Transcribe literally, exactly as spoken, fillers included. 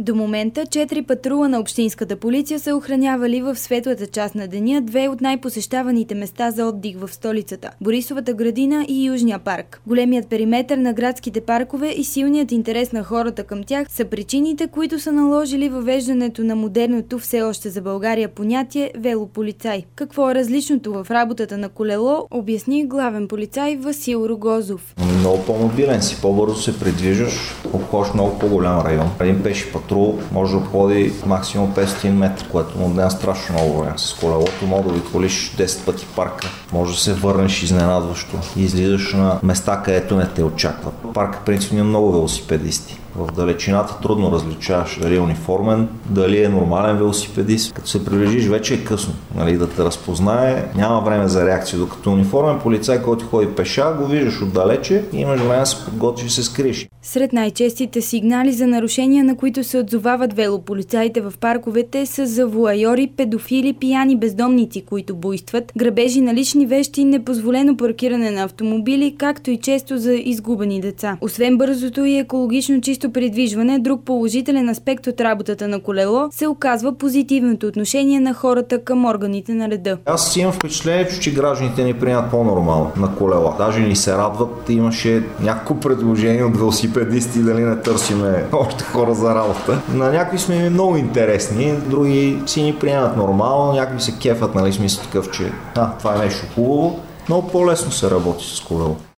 До момента четири патрула на общинската полиция са охранявали в светлата част на деня две от най-посещаваните места за отдих в столицата – Борисовата градина и Южния парк. Големият периметър на градските паркове и силният интерес на хората към тях са причините, които са наложили въвеждането на модерното все още за България понятие велополицай. Какво е различното в работата на колело, обясни главен полицай Васил Рогозов. Много по-мобилен си, по-бързо се придвижваш, обходиш много по-голям район. Един пеши патрул може да обходи максимум петстотин метра, което му отнема страшно много време. С колелото може да обиколиш десет пъти парка, може да се върнеш изненадващо и излизаш на места, където не те очакват. Парка принципно има много велосипедисти. В далечината трудно различаваш дали е униформен, дали е нормален велосипедист. Като се приближиш, вече е късно, нали, да те разпознае, няма време за реакция. Докато униформен полицай, който ходи пеша, го виждаш отдалече и имаш време да се подготвиш и се скриеш. Сред най-честите сигнали за нарушения, на които се отзовават велополицаите в парковете, са за вуайори, педофили, пияни бездомници, които буйстват, грабежи на лични вещи, непозволено паркиране на автомобили, както и често за изгубени деца. Освен бързото и екологично чисто придвижване, друг положителен аспект от работата на колело се оказва позитивното отношение на хората към органите на реда. Аз имам впечатление, че гражданите ни приемат по-нормално на колела. Даже ни се радват. Имаше няколко предложения от велосипедисти дали не търсиме още хора за работа. На някои сме много интересни, други си ни приемат нормално, някои се кефат, нали, смисъл такъв, че а, това е нещо хубаво. Много по-лесно се работи с колело.